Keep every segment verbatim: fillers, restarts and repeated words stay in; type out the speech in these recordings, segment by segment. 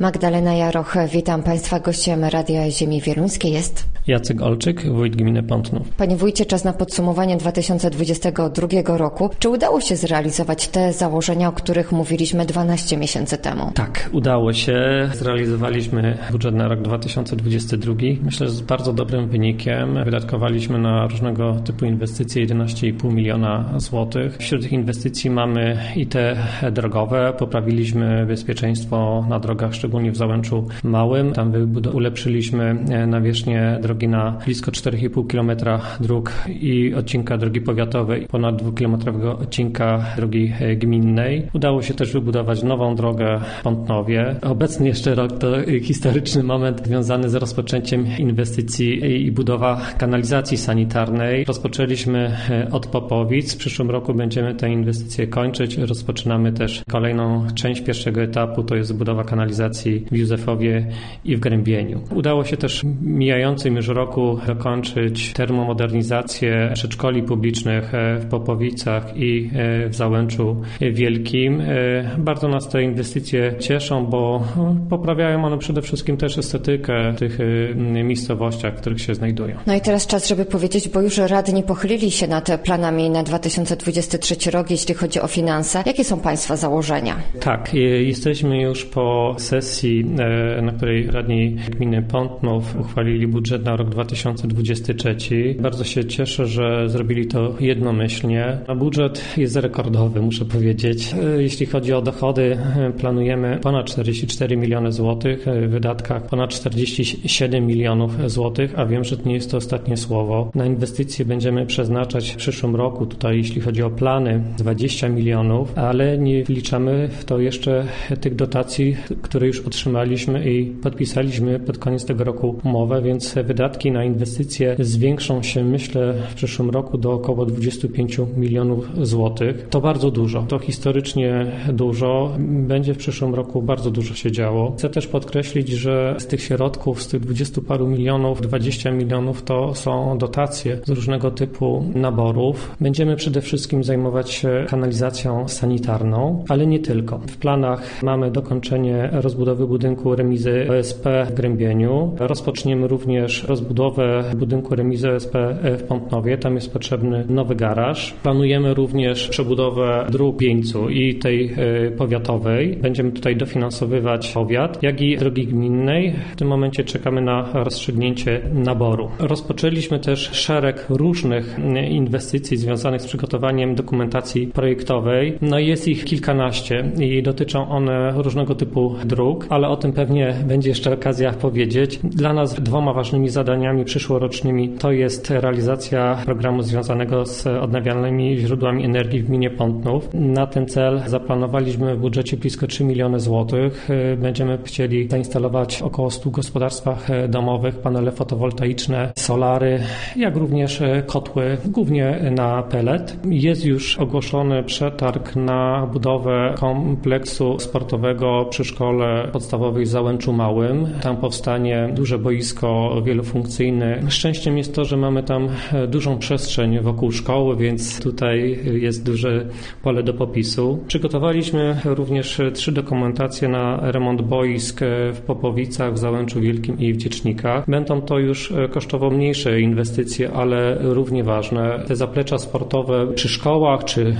Magdalena Jaroch, witam Państwa. Gościem Radia Ziemi Wieluńskiej jest Jacek Olczyk, wójt gminy Pątnów. Panie wójcie, czas na podsumowanie dwa tysiące dwudziestego drugiego roku. Czy udało się zrealizować te założenia, o których mówiliśmy dwanaście miesięcy temu? Tak, udało się. Zrealizowaliśmy budżet na rok dwa tysiące dwudziesty drugi. Myślę, że z bardzo dobrym wynikiem. Wydatkowaliśmy na różnego typu inwestycje jedenaście i pół miliona złotych. Wśród tych inwestycji mamy i te drogowe. Poprawiliśmy bezpieczeństwo na drogach, szczególnie w Załęczu Małym. Tam ulepszyliśmy nawierzchnię drogi na blisko cztery i pół kilometra dróg i odcinka drogi powiatowej, ponad dwukilometrowego odcinka drogi gminnej. Udało się też wybudować nową drogę w Pątnowie. Obecny jeszcze rok to historyczny moment związany z rozpoczęciem inwestycji i budowa kanalizacji sanitarnej. Rozpoczęliśmy od Popowic. W przyszłym roku będziemy te inwestycje kończyć. Rozpoczynamy też kolejną część pierwszego etapu, to jest budowa kanalizacji w Józefowie i w Grębieniu. Udało się też w mijającym już roku dokończyć termomodernizację przedszkoli publicznych w Popowicach i w Załęczu Wielkim. Bardzo nas te inwestycje cieszą, bo poprawiają one przede wszystkim też estetykę w tych miejscowościach, w których się znajdują. No i teraz czas, żeby powiedzieć, bo już radni pochylili się nad planami na dwa tysiące dwudziesty trzeci rok, jeśli chodzi o finanse. Jakie są Państwa założenia? Tak, jesteśmy już po sesji, na której radni gminy Pątnów uchwalili budżet na rok dwa tysiące dwudziesty trzeci. Bardzo się cieszę, że zrobili to jednomyślnie. A budżet jest rekordowy, muszę powiedzieć. Jeśli chodzi o dochody, planujemy ponad czterdzieści cztery miliony złotych, w wydatkach ponad czterdzieści siedem milionów złotych, a wiem, że to nie jest to ostatnie słowo. Na inwestycje będziemy przeznaczać w przyszłym roku, tutaj jeśli chodzi o plany, dwadzieścia milionów, ale nie wliczamy w to jeszcze tych dotacji, które już otrzymaliśmy i podpisaliśmy pod koniec tego roku umowę, więc wydatki na inwestycje zwiększą się, myślę, w przyszłym roku do około dwadzieścia pięć milionów złotych. To bardzo dużo, to historycznie dużo. Będzie w przyszłym roku bardzo dużo się działo. Chcę też podkreślić, że z tych środków, z tych dwudziestu paru milionów, dwadzieścia milionów to są dotacje z różnego typu naborów. Będziemy przede wszystkim zajmować się kanalizacją sanitarną, ale nie tylko. W planach mamy dokończenie rozbudowy budynku remizy O S P w Grębieniu. Rozpoczniemy również rozbudowę budynku remizy O S P w Pątnowie. Tam jest potrzebny nowy garaż. Planujemy również przebudowę dróg w Wieńcu i tej powiatowej. Będziemy tutaj dofinansowywać powiat, jak i drogi gminnej. W tym momencie czekamy na rozstrzygnięcie naboru. Rozpoczęliśmy też szereg różnych inwestycji związanych z przygotowaniem dokumentacji projektowej. No i jest ich kilkanaście i dotyczą one różnego typu dróg, ale o tym pewnie będzie jeszcze okazja powiedzieć. Dla nas dwoma ważnymi zadaniami przyszłorocznymi to jest realizacja programu związanego z odnawialnymi źródłami energii w gminie Pątnów. Na ten cel zaplanowaliśmy w budżecie blisko trzy miliony złotych. Będziemy chcieli zainstalować około stu gospodarstwach domowych panele fotowoltaiczne, solary, jak również kotły, głównie na pelet. Jest już ogłoszony przetarg na budowę kompleksu sportowego przy szkole podstawowej w Załęczu Małym. Tam powstanie duże boisko wielofunkcyjne. Szczęściem jest to, że mamy tam dużą przestrzeń wokół szkoły, więc tutaj jest duże pole do popisu. Przygotowaliśmy również trzy dokumentacje na remont boisk w Popowicach, w Załęczu Wielkim i w Dziecznikach. Będą to już kosztowo mniejsze inwestycje, ale równie ważne. Te zaplecza sportowe przy szkołach czy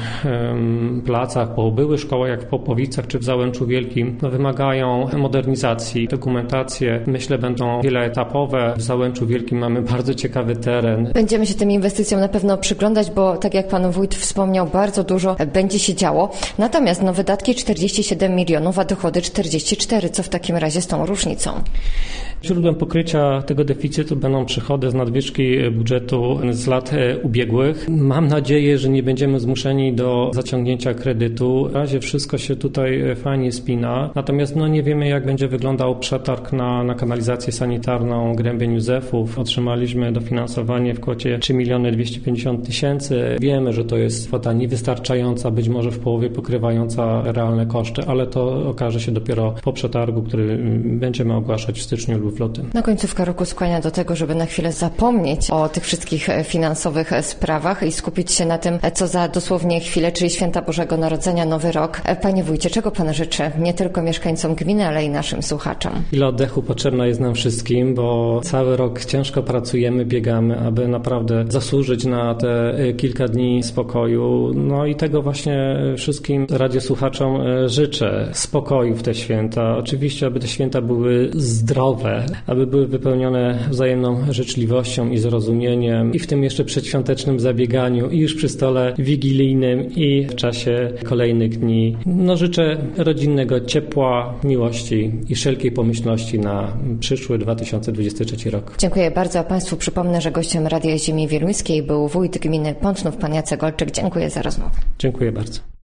um, placach, po byłych szkołach jak w Popowicach czy w Załęczu Wielkim no, wymagają modernizacji. Dokumentacje, myślę, będą wieloetapowe. W Załęczu Wielkim mamy bardzo ciekawy teren. Będziemy się tym inwestycjom na pewno przyglądać, bo tak jak pan wójt wspomniał, bardzo dużo będzie się działo. Natomiast no, wydatki czterdzieści siedem milionów, a dochody czterdzieści cztery. Co w takim razie z tą różnicą? Źródłem pokrycia tego deficytu będą przychody z nadwyżki budżetu z lat ubiegłych. Mam nadzieję, że nie będziemy zmuszeni do zaciągnięcia kredytu. W razie wszystko się tutaj fajnie spina. Natomiast no, nie wiemy, jak będzie wyglądał przetarg na, na kanalizację sanitarną Grębień Józefów. Otrzymaliśmy dofinansowanie w kwocie trzy miliony dwieście pięćdziesiąt tysięcy. Wiemy, że to jest kwota niewystarczająca, być może w połowie pokrywająca realne koszty, ale to okaże się dopiero po przetargu, który będziemy ogłaszać w styczniu lub w lutym. Na końcówka roku skłania do tego, żeby na chwilę zapomnieć o tych wszystkich finansowych sprawach i skupić się na tym, co za dosłownie chwilę, czyli Święta Bożego Narodzenia, Nowy Rok. Panie wójcie, czego pan życzy nie tylko mieszkańcom gminy, gminy, ale i naszym słuchaczom. Ile oddechu potrzebna jest nam wszystkim, bo cały rok ciężko pracujemy, biegamy, aby naprawdę zasłużyć na te kilka dni spokoju. No i tego właśnie wszystkim radiosłuchaczom życzę. Spokoju w te święta. Oczywiście, aby te święta były zdrowe, aby były wypełnione wzajemną życzliwością i zrozumieniem i w tym jeszcze przedświątecznym zabieganiu i już przy stole wigilijnym i w czasie kolejnych dni. No życzę rodzinnego ciepła, miłości i wszelkiej pomyślności na przyszły dwa tysiące dwudziesty trzeci rok. Dziękuję bardzo, a Państwu przypomnę, że gościem Radia Ziemi Wieluńskiej był wójt gminy Pątnów, pan Jacek Olczyk. Dziękuję za rozmowę. Dziękuję bardzo.